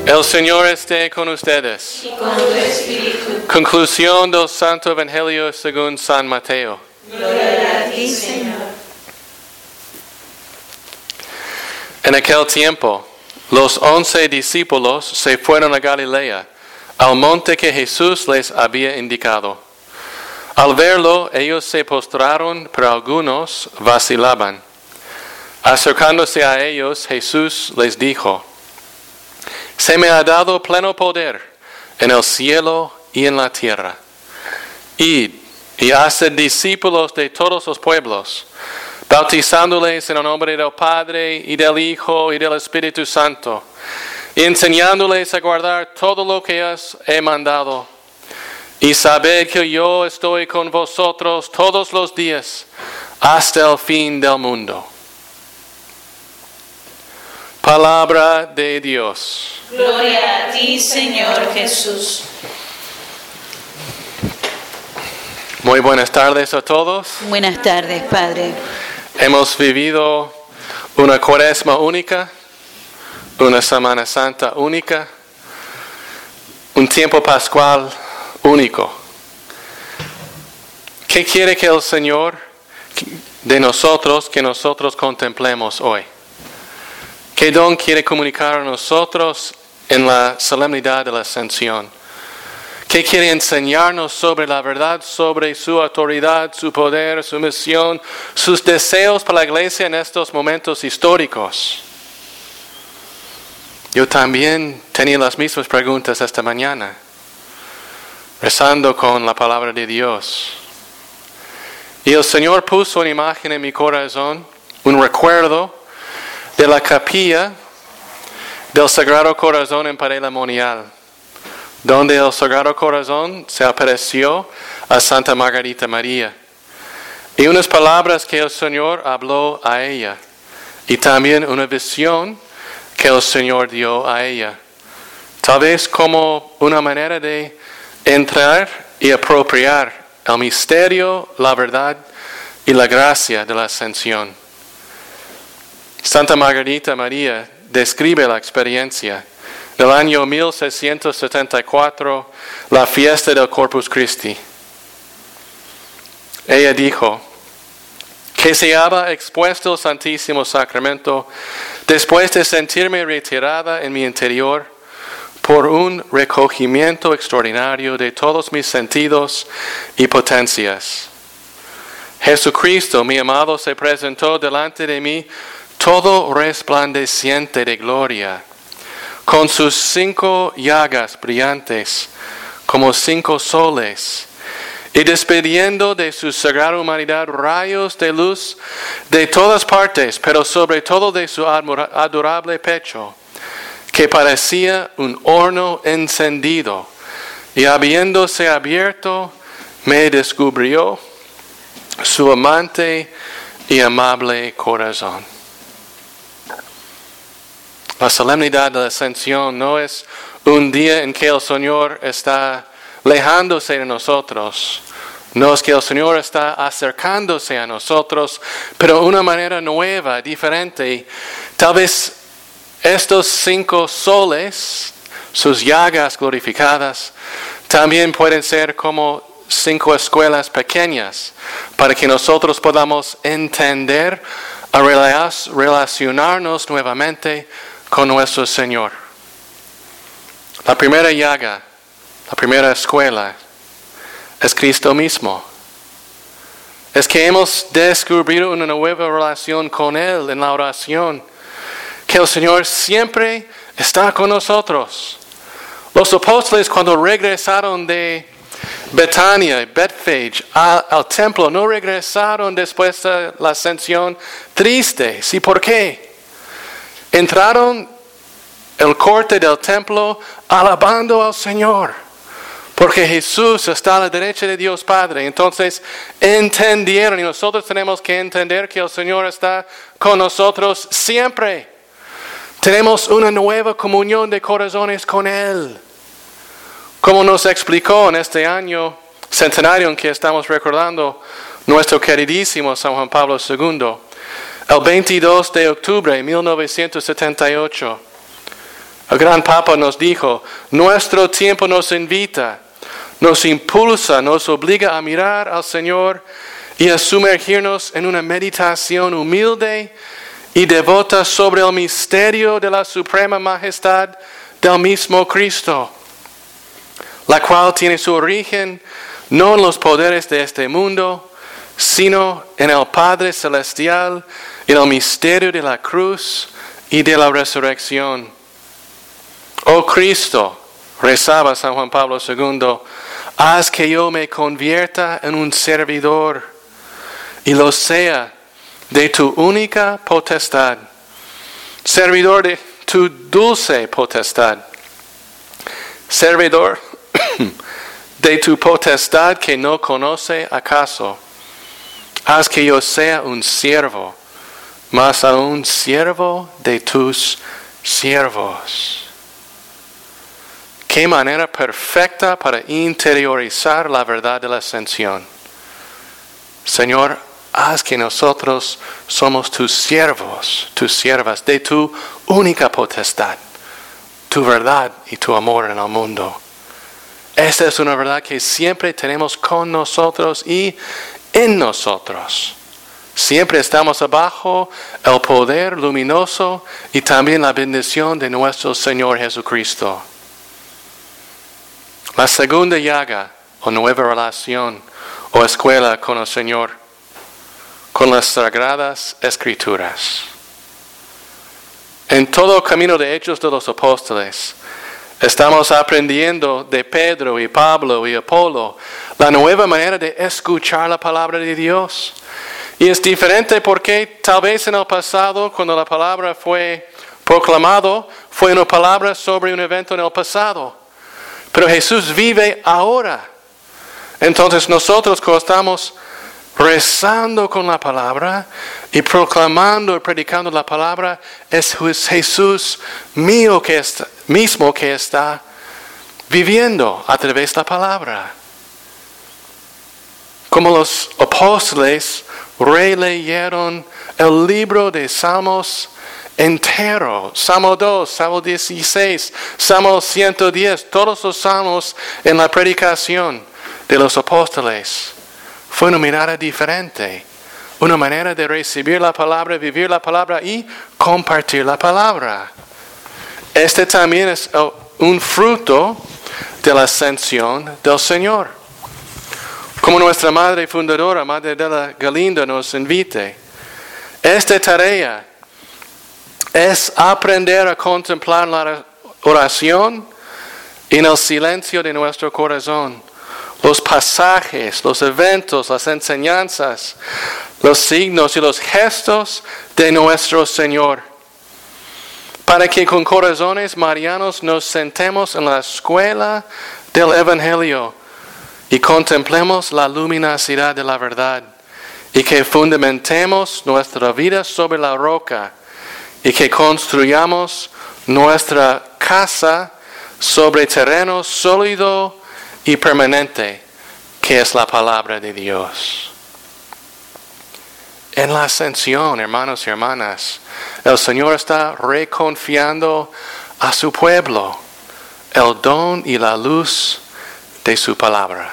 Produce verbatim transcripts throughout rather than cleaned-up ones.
El Señor esté con ustedes. Y con tu espíritu. Conclusión del Santo Evangelio según San Mateo. Gloria a ti, Señor. En aquel tiempo, los once discípulos se fueron a Galilea, al monte que Jesús les había indicado. Al verlo, ellos se postraron, pero algunos vacilaban. Acercándose a ellos, Jesús les dijo: Se me ha dado pleno poder en el cielo y en la tierra. Id y haced discípulos de todos los pueblos, bautizándoles en el nombre del Padre y del Hijo y del Espíritu Santo, y enseñándoles a guardar todo lo que os he mandado. Y sabed que yo estoy con vosotros todos los días, hasta el fin del mundo. Palabra de Dios. Gloria a ti, Señor Jesús. Muy buenas tardes a todos. Buenas tardes, Padre. Hemos vivido una cuaresma única, una Semana Santa única, un tiempo pascual único. ¿Qué quiere que el Señor de nosotros, que nosotros contemplemos hoy? ¿Qué don quiere comunicar a nosotros en la solemnidad de la Ascensión? ¿Qué quiere enseñarnos sobre la verdad, sobre su autoridad, su poder, su misión, sus deseos para la Iglesia en estos momentos históricos? Yo también tenía las mismas preguntas esta mañana, rezando con la palabra de Dios. Y el Señor puso una imagen en mi corazón, un recuerdo de la capilla del Sagrado Corazón en Parela Monial, donde el Sagrado Corazón se apareció a Santa Margarita María. Y unas palabras que el Señor habló a ella, y también una visión que el Señor dio a ella, tal vez como una manera de entrar y apropiar el misterio, la verdad y la gracia de la Ascensión. Santa Margarita María describe la experiencia del año mil seiscientos setenta y cuatro, la fiesta del Corpus Christi. Ella dijo que se había expuesto el Santísimo Sacramento después de sentirme retirada en mi interior por un recogimiento extraordinario de todos mis sentidos y potencias. Jesucristo, mi amado, se presentó delante de mí todo resplandeciente de gloria, con sus cinco llagas brillantes, como cinco soles, y despidiendo de su sagrada humanidad rayos de luz de todas partes, pero sobre todo de su adorable pecho, que parecía un horno encendido, y habiéndose abierto, me descubrió su amante y amable corazón. La solemnidad de la Ascensión no es un día en que el Señor está alejándose de nosotros. No es que el Señor está acercándose a nosotros, pero de una manera nueva, diferente. Tal vez estos cinco soles, sus llagas glorificadas, también pueden ser como cinco escuelas pequeñas para que nosotros podamos entender, a relacionarnos nuevamente con nuestro Señor. La primera llaga, la primera escuela, es Cristo mismo. Es que hemos descubierto una nueva relación con Él en la oración, que el Señor siempre está con nosotros. Los apóstoles, cuando regresaron de Betania y Bethphage al, al templo, no regresaron después de la ascensión tristes. ¿Y por qué? Entraron el corte del templo alabando al Señor, porque Jesús está a la derecha de Dios Padre. Entonces entendieron, y nosotros tenemos que entender que el Señor está con nosotros siempre. Tenemos una nueva comunión de corazones con Él. Como nos explicó en este año centenario en que estamos recordando nuestro queridísimo San Juan Pablo segundo, el veintidós de octubre de mil novecientos setenta y ocho, El gran Papa nos dijo, nuestro tiempo nos invita, nos impulsa, nos obliga a mirar al Señor y a sumergirnos en una meditación humilde y devota sobre el misterio de la suprema majestad del mismo Cristo, la cual tiene su origen no en los poderes de este mundo, sino en el Padre Celestial, en el misterio de la cruz y de la resurrección. Oh Cristo, rezaba San Juan Pablo segundo, haz que yo me convierta en un servidor y lo sea de tu única potestad, servidor de tu dulce potestad, servidor de tu potestad que no conoce acaso. Haz que yo sea un siervo, más aún siervo de tus siervos. Qué manera perfecta para interiorizar la verdad de la ascensión. Señor, haz que nosotros somos tus siervos, tus siervas, de tu única potestad, tu verdad y tu amor en el mundo. Esta es una verdad que siempre tenemos con nosotros y en nosotros. Siempre estamos abajo el poder luminoso y también la bendición de nuestro Señor Jesucristo. La segunda llaga o nueva relación o escuela con el Señor, con las Sagradas Escrituras. En todo el camino de Hechos de los Apóstoles, estamos aprendiendo de Pedro y Pablo y Apolo la nueva manera de escuchar la palabra de Dios. Y es diferente porque tal vez en el pasado, cuando la palabra fue proclamado, fue una palabra sobre un evento en el pasado. Pero Jesús vive ahora. Entonces nosotros cuando estamos rezando con la palabra y proclamando y predicando la palabra, es Jesús mío que está, mismo que está viviendo a través de la palabra. Como los apóstoles releyeron el libro de Salmos entero, Salmo dos, Salmo dieciséis, Salmo ciento diez, todos los salmos en la predicación de los apóstoles. Fue una mirada diferente, una manera de recibir la palabra, vivir la palabra y compartir la palabra. Este también es un fruto de la ascensión del Señor. Como nuestra madre fundadora, Madre de la Galinda, nos invite. Esta tarea es aprender a contemplar la oración en el silencio de nuestro corazón. Los pasajes, los eventos, las enseñanzas, los signos y los gestos de nuestro Señor. Para que con corazones marianos nos sentemos en la escuela del Evangelio y contemplemos la luminosidad de la verdad y que fundamentemos nuestra vida sobre la roca y que construyamos nuestra casa sobre terreno sólido y permanente, que es la palabra de Dios. En la ascensión, hermanos y hermanas, el Señor está reconfiando a su pueblo el don y la luz de su palabra.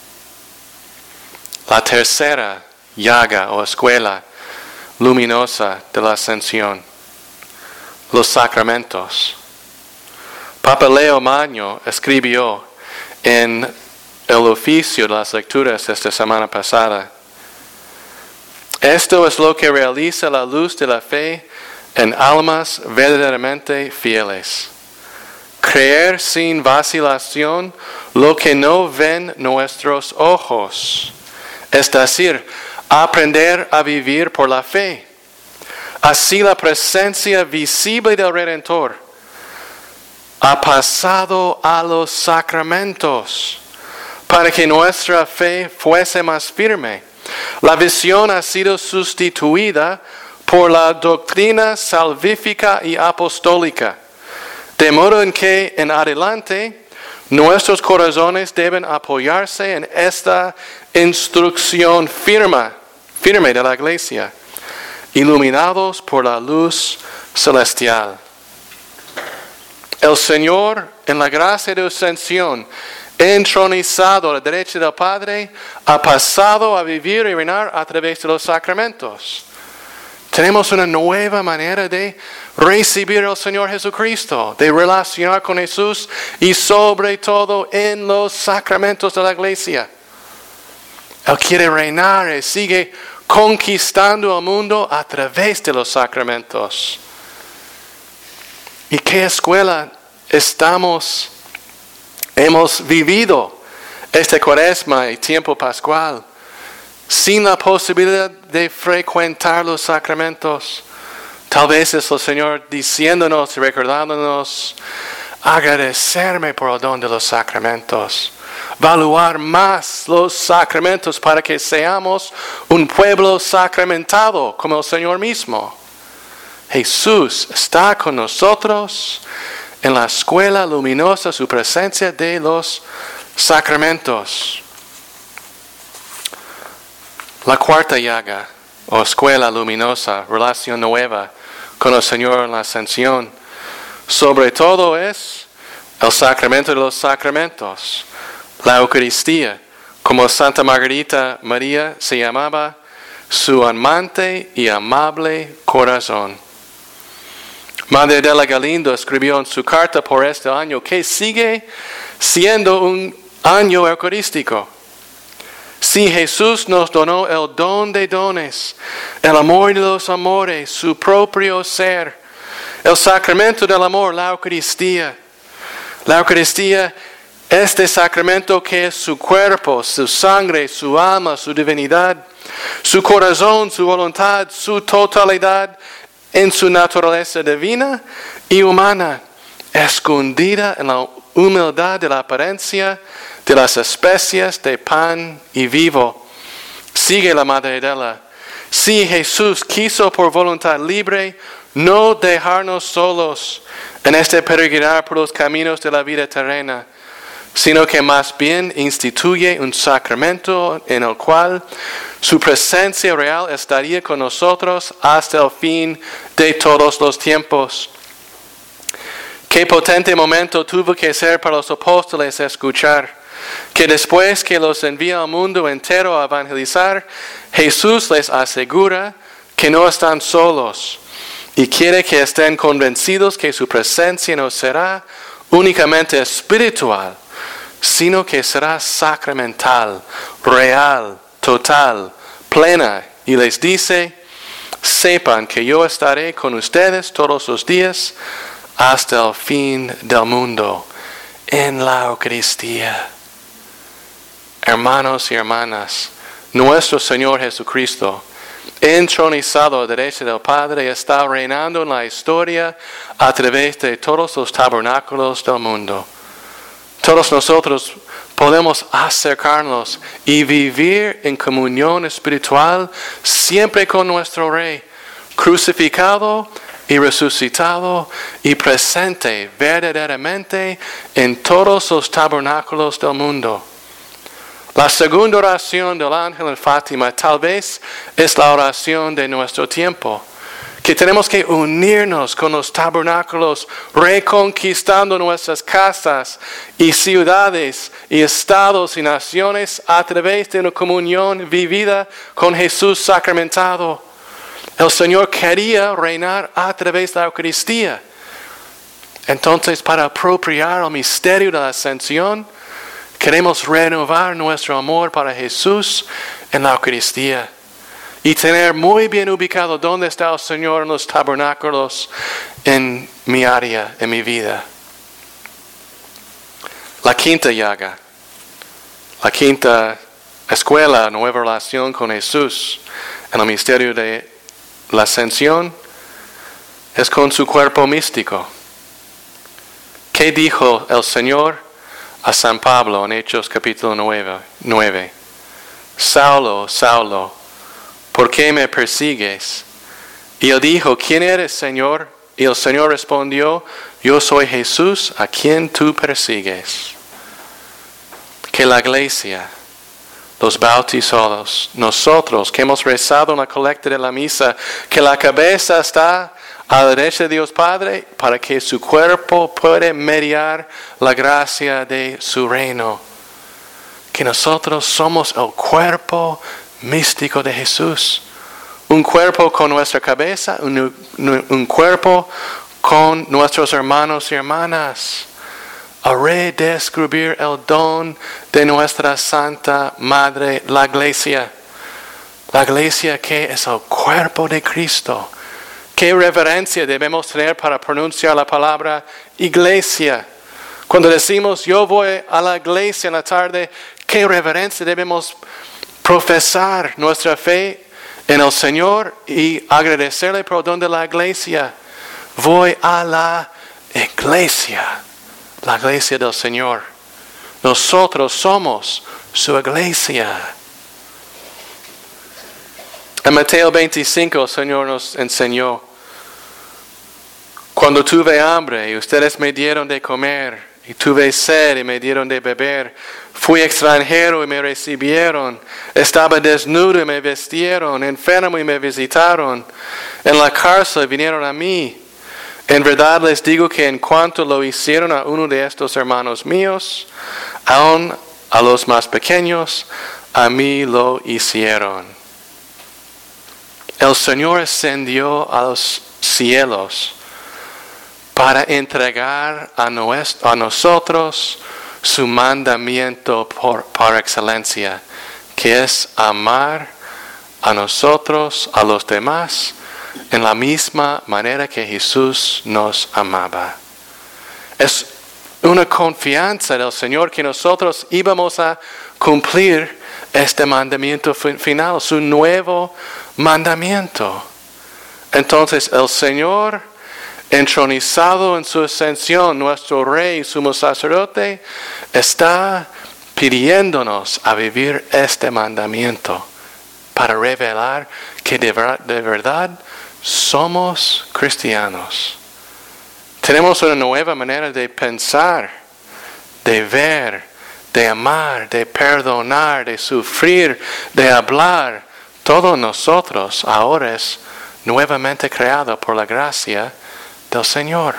La tercera llaga o escuela luminosa de la ascensión, los sacramentos. Papa Leo Magno escribió en el oficio de las lecturas esta semana pasada: esto es lo que realiza la luz de la fe en almas verdaderamente fieles. Creer sin vacilación lo que no ven nuestros ojos. Es decir, aprender a vivir por la fe. Así la presencia visible del Redentor ha pasado a los sacramentos para que nuestra fe fuese más firme. La visión ha sido sustituida por la doctrina salvífica y apostólica, de modo en que en adelante nuestros corazones deben apoyarse en esta instrucción firme, firme de la Iglesia, iluminados por la luz celestial. El Señor, en la gracia de su ascensión, entronizado a la derecha del Padre, ha pasado a vivir y reinar a través de los sacramentos. Tenemos una nueva manera de recibir al Señor Jesucristo, de relacionar con Jesús y sobre todo en los sacramentos de la iglesia. Él quiere reinar y sigue conquistando el mundo a través de los sacramentos. ¿Y qué escuela estamos, hemos vivido este Cuaresma y tiempo pascual? Sin la posibilidad de frecuentar los sacramentos. Tal vez es el Señor diciéndonos y recordándonos, agradecerme por el don de los sacramentos. Valuar más los sacramentos para que seamos un pueblo sacramentado como el Señor mismo. Jesús está con nosotros en la escuela luminosa, su presencia de los sacramentos. La cuarta llaga, o escuela luminosa, relación nueva con el Señor en la ascensión, sobre todo es el sacramento de los sacramentos, la Eucaristía, como Santa Margarita María se llamaba, su amante y amable corazón. Madre Adela Galindo escribió en su carta por este año que sigue siendo un año eucarístico. Si Jesús nos donó el don de dones, el amor de los amores, su propio ser, el sacramento del amor, la Eucaristía. La Eucaristía, este sacramento que es su cuerpo, su sangre, su alma, su divinidad, su corazón, su voluntad, su totalidad en su naturaleza divina y humana, escondida en la humildad de la apariencia de las especies de pan y vivo. Sigue la Madre Adela. Si Jesús quiso por voluntad libre no dejarnos solos en este peregrinar por los caminos de la vida terrena, sino que más bien instituye un sacramento en el cual su presencia real estaría con nosotros hasta el fin de todos los tiempos. Qué potente momento tuvo que ser para los apóstoles escuchar que después que los envía al mundo entero a evangelizar, Jesús les asegura que no están solos y quiere que estén convencidos que su presencia no será únicamente espiritual, sino que será sacramental, real, total, plena. Y les dice, sepan que yo estaré con ustedes todos los días hasta el fin del mundo, en la Eucaristía. Hermanos y hermanas, nuestro Señor Jesucristo, entronizado a la derecha del Padre, está reinando en la historia a través de todos los tabernáculos del mundo. Todos nosotros podemos acercarnos y vivir en comunión espiritual siempre con nuestro Rey, crucificado y resucitado y presente verdaderamente en todos los tabernáculos del mundo. La segunda oración del ángel en Fátima tal vez es la oración de nuestro tiempo, que tenemos que unirnos con los tabernáculos, reconquistando nuestras casas y ciudades y estados y naciones a través de una comunión vivida con Jesús sacramentado. El Señor quería reinar a través de la Eucaristía. Entonces, para apropiar el misterio de la ascensión, queremos renovar nuestro amor para Jesús en la Eucaristía y tener muy bien ubicado dónde está el Señor en los tabernáculos en mi área, en mi vida. La quinta llaga, la quinta escuela, nueva relación con Jesús en el misterio de la ascensión, es con su cuerpo místico. ¿Qué dijo el Señor a San Pablo en Hechos capítulo nueve? Saulo, Saulo, ¿por qué me persigues? Y él dijo, ¿quién eres, Señor? Y el Señor respondió, yo soy Jesús a quien tú persigues. Que la iglesia, los bautizados, nosotros que hemos rezado en la colecta de la misa, que la cabeza está a la derecha de Dios Padre, para que su cuerpo pueda mediar la gracia de su reino. Que nosotros somos el cuerpo místico de Jesús. Un cuerpo con nuestra cabeza, un, un cuerpo con nuestros hermanos y hermanas. A redescubrir el don de nuestra Santa Madre, la Iglesia. La Iglesia que es el cuerpo de Cristo. ¿Qué reverencia debemos tener para pronunciar la palabra iglesia? Cuando decimos yo voy a la iglesia en la tarde, ¿qué reverencia debemos profesar nuestra fe en el Señor y agradecerle por el don de la iglesia? Voy a la iglesia, la iglesia del Señor. Nosotros somos su iglesia. En Mateo veinticinco el Señor nos enseñó: cuando tuve hambre y ustedes me dieron de comer, y tuve sed y me dieron de beber, fui extranjero y me recibieron, estaba desnudo y me vestieron, enfermo y me visitaron, en la cárcel vinieron a mí. En verdad les digo que en cuanto lo hicieron a uno de estos hermanos míos, aun a los más pequeños, a mí lo hicieron. El Señor ascendió a los cielos para entregar a, nuestro, a nosotros su mandamiento por, por excelencia, que es amar a nosotros, a los demás, en la misma manera que Jesús nos amaba. Es una confianza del Señor que nosotros íbamos a cumplir este mandamiento final, su nuevo mandamiento. Entonces el Señor, entronizado en su ascensión, nuestro Rey, sumo sacerdote, está pidiéndonos a vivir este mandamiento para revelar que de, ver, de verdad somos cristianos. Tenemos una nueva manera de pensar, de ver, de amar, de perdonar, de sufrir, de hablar. Todo nosotros ahora es nuevamente creado por la gracia del Señor.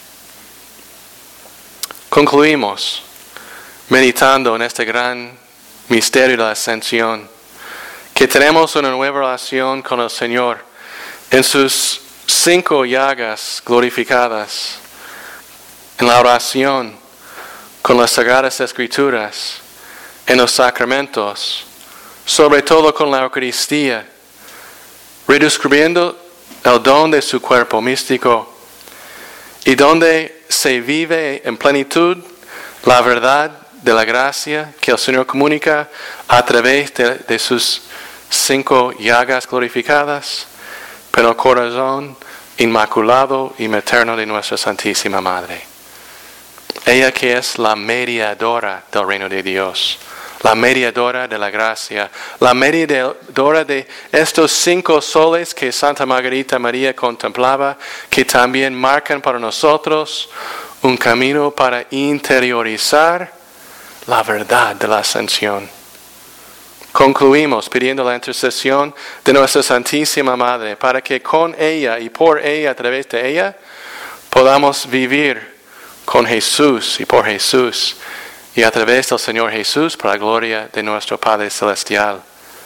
Concluimos meditando en este gran misterio de la ascensión, que tenemos una nueva relación con el Señor en sus cinco llagas glorificadas, en la oración, con las Sagradas Escrituras, en los sacramentos, sobre todo con la Eucaristía, redescubriendo el don de su cuerpo místico, y donde se vive en plenitud la verdad de la gracia que el Señor comunica a través de, de sus cinco llagas glorificadas, pero el corazón inmaculado y materno de nuestra Santísima Madre. Ella que es la mediadora del reino de Dios, la mediadora de la gracia, la mediadora de estos cinco soles que Santa Margarita María contemplaba, que también marcan para nosotros un camino para interiorizar la verdad de la ascensión. Concluimos pidiendo la intercesión de nuestra Santísima Madre para que con ella y por ella, a través de ella, podamos vivir con Jesús y por Jesús y a través del Señor Jesús para la gloria de nuestro Padre Celestial.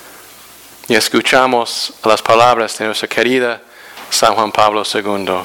Y escuchamos las palabras de nuestra querida San Juan Pablo segundo.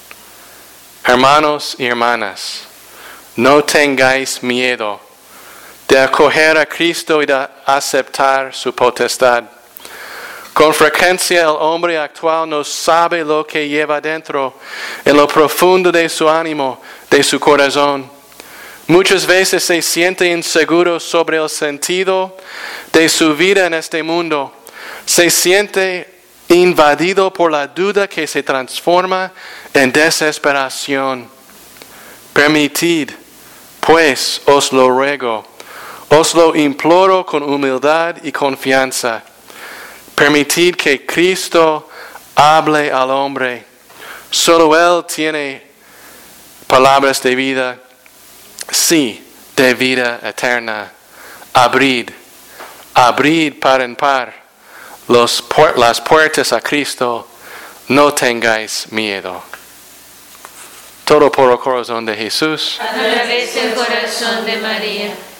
Hermanos y hermanas, no tengáis miedo de acoger a Cristo y de aceptar su potestad. Con frecuencia el hombre actual no sabe lo que lleva dentro, en lo profundo de su ánimo, de su corazón. Muchas veces se siente inseguro sobre el sentido de su vida en este mundo. Se siente invadido por la duda que se transforma en desesperación. Permitid, pues, os lo ruego, os lo imploro con humildad y confianza. Permitid que Cristo hable al hombre. Solo Él tiene palabras de vida, sí, de vida eterna. Abrid, abrid par en par los, las puertas a Cristo. No tengáis miedo. Todo por el corazón de Jesús. A través del corazón de María.